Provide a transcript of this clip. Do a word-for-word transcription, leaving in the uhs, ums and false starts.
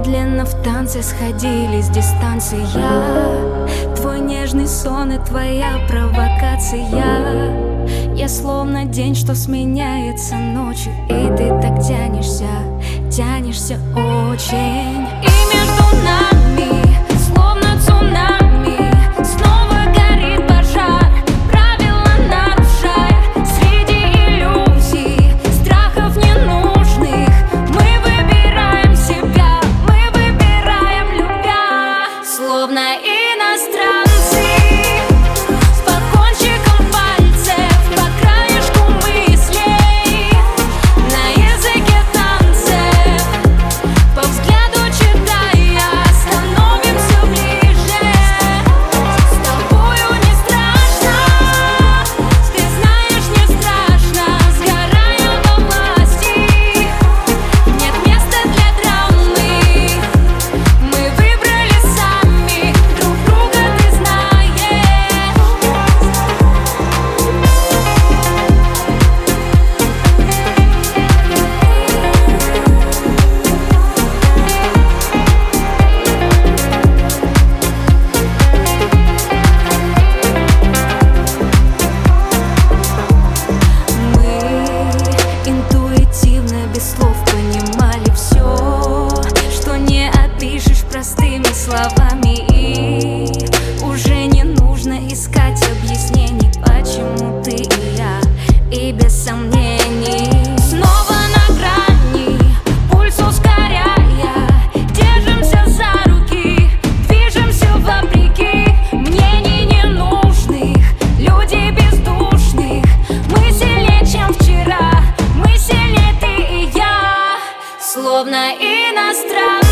Медленно в танце сходили с дистанции. Я твой нежный сон и твоя провокация. Я словно день, что сменяется ночью, и ты так тянешься, тянешься очень. И между нами словно цунами снова горит пожар, правила нарушая. Среди иллюзий, страхов ненужных мы выбираем себя, мы выбираем любя. Словно иностранцы с под кончиком пальцев по краешку мыслей, на языке танцев, по взгляду читая, становимся ближе. С тобою не страшно, ты знаешь, не страшно. Сгораю до власти, нет места для драмы. Мы выбрали сами друг друга, ты знаешь. Мы интуитивно, без слов понимали все, что не опишешь простыми словами. И уже не нужно искать объяснений, почему ты и я, и без сомнений. Снова на грани, пульс ускоряя, держимся за руки, движемся вопреки мнений ненужных, людей бездушных. Мы сильнее, чем вчера, мы сильнее, ты и я. Словно иностранцы